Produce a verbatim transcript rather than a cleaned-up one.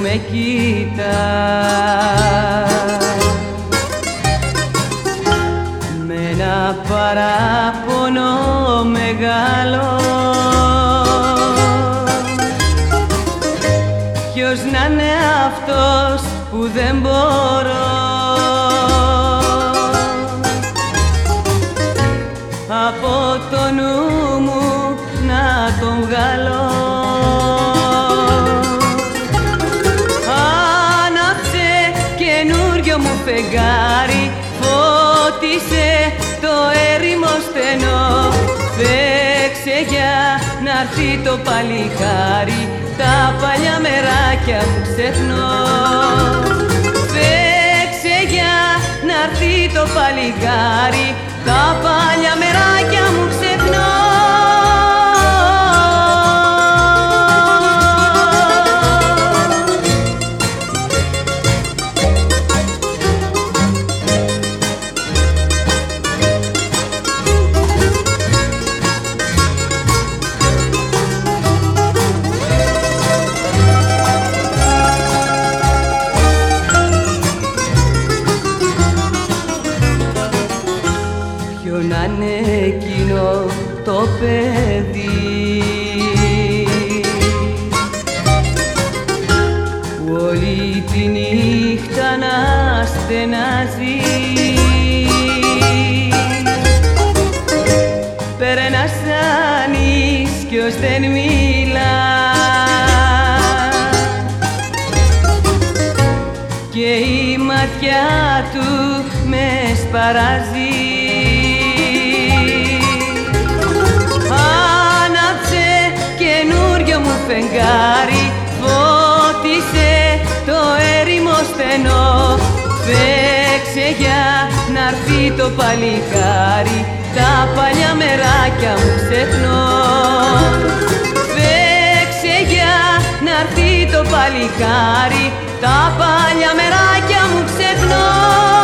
με κοίτα με ένα παράπονο μεγάλο. Ποιος να είναι αυτός που δεν μπορώ από το νου μου να τον βγάλω. Άναψε καινούριο μου φεγγάρι, φώτισε το έρημο στενό. Παίξε για να'ρθεί το παλικάρι, τα παλιά μεράκια που ξεχνώ. Παίξε για να'ρθεί το παλικάρι, τα παλιά μεράκια μου ξεχνώ. Ποιο να είναι εκείνο το παιδί που όλη τη νύχτα να στενάζει. Περνάς σαν ίσκιος δεν μιλά και η ματιά του με σπαράζει. Φεγγάρι, φώτισε το έρημο στενό. Παίξε για να'ρθεί το παλικάρι, τα παλιά μεράκια μου ξεχνώ. Παίξε για να'ρθεί το παλικάρι, τα παλιά μεράκια μου ξεχνώ.